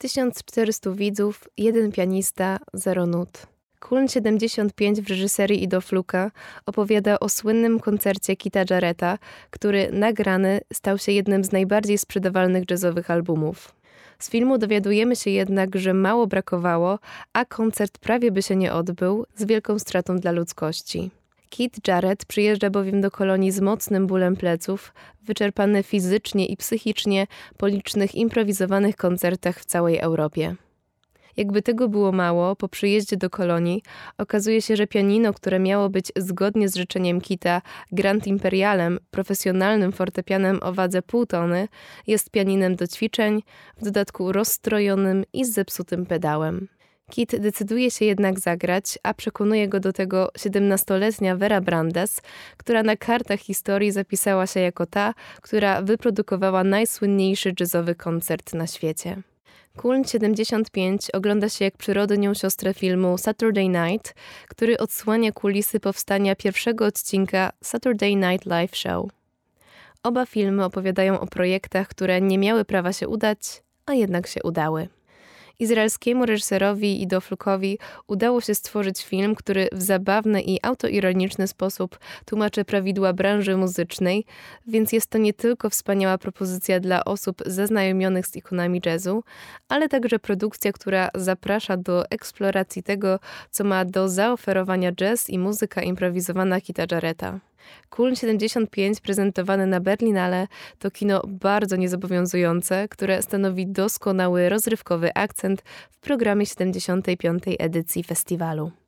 1400 widzów, 1 pianista, 0 nut. Kuln 75 w reżyserii Ido Fluka opowiada o słynnym koncercie Keitha Jarretta, który nagrany stał się jednym z najbardziej sprzedawalnych jazzowych albumów. Z filmu dowiadujemy się jednak, że mało brakowało, a koncert prawie by się nie odbył, z wielką stratą dla ludzkości. Keith Jarrett przyjeżdża bowiem do Kolonii z mocnym bólem pleców, wyczerpany fizycznie i psychicznie po licznych improwizowanych koncertach w całej Europie. Jakby tego było mało, po przyjeździe do Kolonii okazuje się, że pianino, które miało być zgodnie z życzeniem Keitha Grand Imperialem, profesjonalnym fortepianem o wadze 0,5 tony, jest pianinem do ćwiczeń, w dodatku rozstrojonym i z zepsutym pedałem. Keith decyduje się jednak zagrać, a przekonuje go do tego 17-letnia Vera Brandes, która na kartach historii zapisała się jako ta, która wyprodukowała najsłynniejszy jazzowy koncert na świecie. Kuln 75 ogląda się jak przyrodnią siostrę filmu Saturday Night, który odsłania kulisy powstania pierwszego odcinka Saturday Night Live Show. Oba filmy opowiadają o projektach, które nie miały prawa się udać, a jednak się udały. Izraelskiemu reżyserowi Ido Flukowi udało się stworzyć film, który w zabawny i autoironiczny sposób tłumaczy prawidła branży muzycznej, więc jest to nie tylko wspaniała propozycja dla osób zaznajomionych z ikonami jazzu, ale także produkcja, która zaprasza do eksploracji tego, co ma do zaoferowania jazz i muzyka improwizowana Keitha Jarretta. Kuln 75 prezentowany na Berlinale to kino bardzo niezobowiązujące, które stanowi doskonały, rozrywkowy akcent w programie 75. edycji festiwalu.